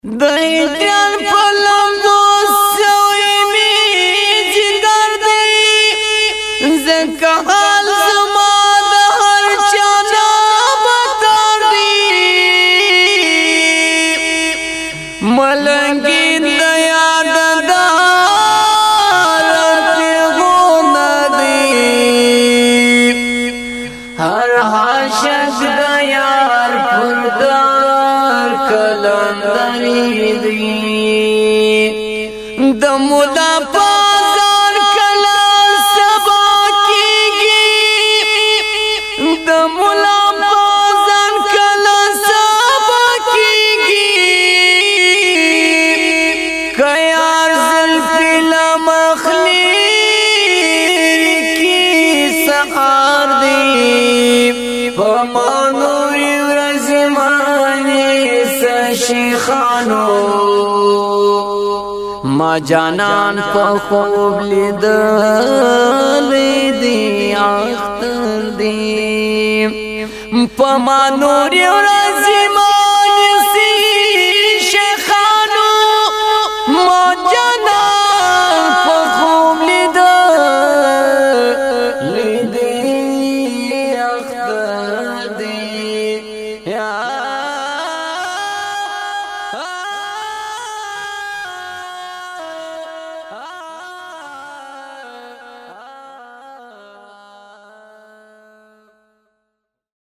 دایتیان پلمبو سوی می جگر دی زکا حال زما دا هر چانا بتر دی ملنگی دیاد دارتی غون دی هر حاشق دیار پردار کلندری دی د مولا پازار کلا سبا کیږي د مولا پازار کلا سبا کیږي کيار زلفی لمخلی کی سحار دی پمانوری ورزمانی سشیخانو ما جانان په خوب لیدلې دی اختر دی په ما نور